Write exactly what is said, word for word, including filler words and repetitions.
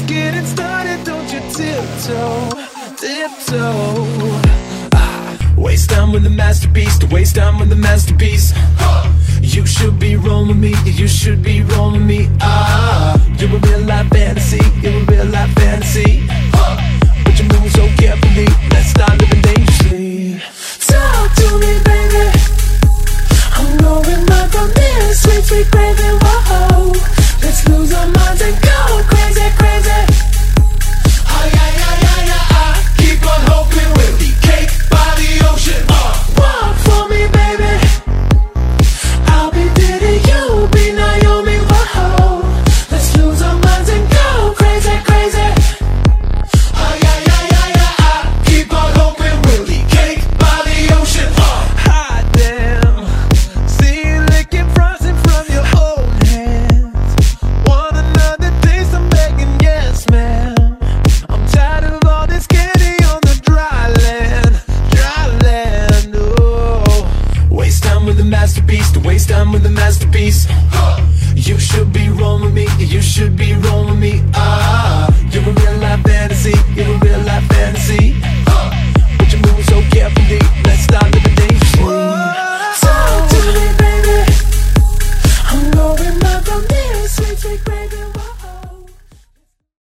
getting started, don't you tiptoe, tiptoe. Ah, waste time with the masterpiece, to waste time with the masterpiece. You should be rolling me, you should be rolling me. Ah, you're a real life fantasy, you're a real life fantasy. But you move so carefully, let's start living dangerously. Talk to me, baby. I'm going back from this sweet, sweet craving. Whoa, let's lose our minds and go crazy, crazy. Oh yeah, yeah, yeah, yeah. I keep on hoping we'll be cake by the ocean. Uh, walk for me, baby. I'll be Diddy, you be Naomi. Whoa, let's lose our minds and go crazy, crazy. Oh yeah, yeah, yeah, yeah. I keep on hoping we'll be cake by the ocean. Uh, hot damn, see you licking frosting from your own hands. Want another taste? I'm begging, yes, ma'am. I'm tired of all this candy on the dry land, dry land. Oh, waste time with the masterpiece, to waste time with the masterpiece. You should be rolling me, you should be rolling me. Ah, you're a real life fantasy, you're a real life fantasy.